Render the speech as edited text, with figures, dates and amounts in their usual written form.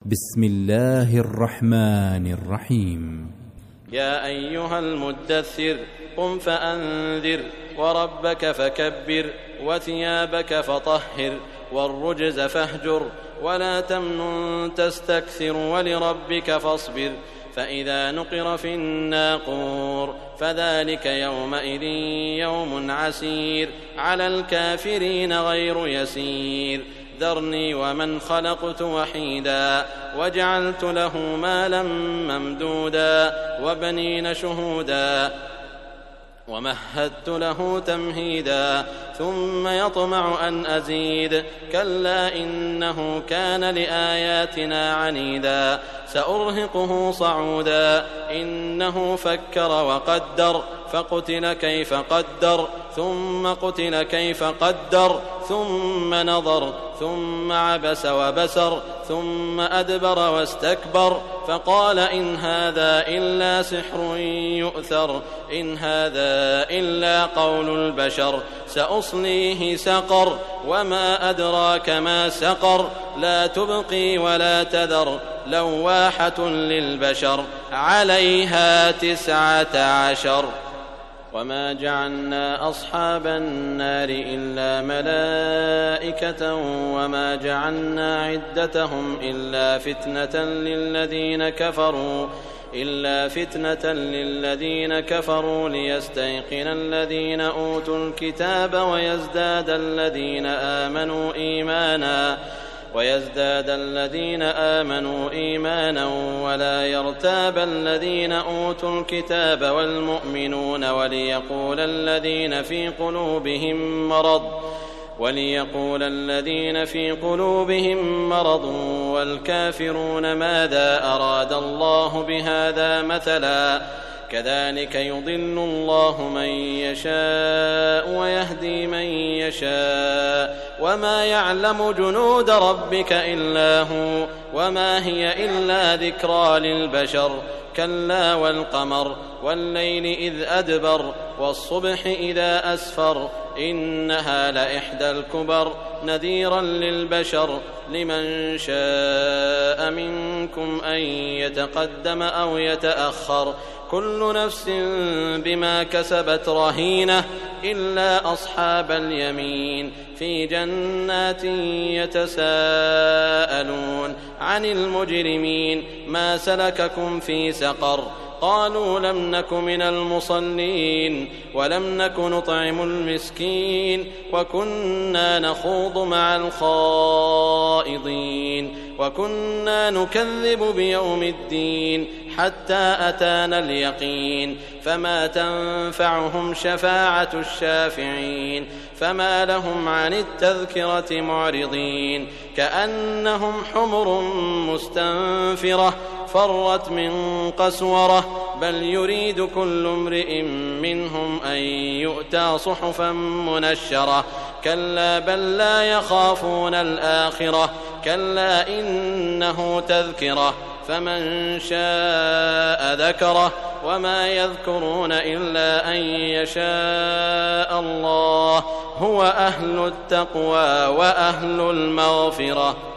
بسم الله الرحمن الرحيم. يا أيها المدثر قم فأنذر وربك فكبر وثيابك فطهر والرجز فاهجر ولا تمنن تستكثر ولربك فاصبر فإذا نقر في الناقور فذلك يومئذ يوم عسير على الكافرين غير يسير ذرني ومن خلقت وحيدا وجعلت له مالا ممدودا وبنين شهودا ومهدت له تمهيدا ثم يطمع أن أزيد كلا إنه كان لآياتنا عنيدا سأرهقه صعودا إنه فكر وقدر فقتل كيف قدر ثم قتل كيف قدر ثم نظر ثم عبس وبسر ثم أدبر واستكبر فقال إن هذا إلا سحر يؤثر إن هذا إلا قول البشر سأصليه سقر وما أدراك ما سقر لا تبقي ولا تذر لواحة للبشر عليها 19 وما جعلنا أصحاب النار إلا ملائكة وما جعلنا عدتهم إلا فتنة للذين كفروا ليستيقن الذين أوتوا الكتاب ويزداد الذين آمنوا إيمانا ولا يرتاب الذين أوتوا الكتاب والمؤمنون وليقول الذين في قلوبهم مرض والكافرون ماذا أراد الله بهذا مثلا كذلك يضل الله من يشاء ويهدي من يشاء وما يعلم جنود ربك إلا هو وما هي إلا ذكرى للبشر كلا والقمر والليل إذ أدبر والصبح إذا أسفر إنها لإحدى الكبر نذيرا للبشر لمن شاء منكم أن يتقدم أو يتأخر كل نفس بما كسبت رهينة إلا أصحاب اليمين في جنات يتساءلون عن المجرمين ما سلككم في سقر قالوا لم نك من المصلين ولم نك نطعم المسكين وكنا نخوض مع الخائضين وكنا نكذب بيوم الدين حتى أتانا اليقين فما تنفعهم شفاعة الشافعين فما لهم عن التذكرة معرضين كأنهم حمر مستنفرة فرت من قسورة بل يريد كل امرئ منهم أن يؤتى صحفا منشرة كلا بل لا يخافون الآخرة كلا إنه تذكرة فمن شاء ذكره وما يذكرون إلا أن يشاء الله هو أهل التقوى وأهل المغفرة.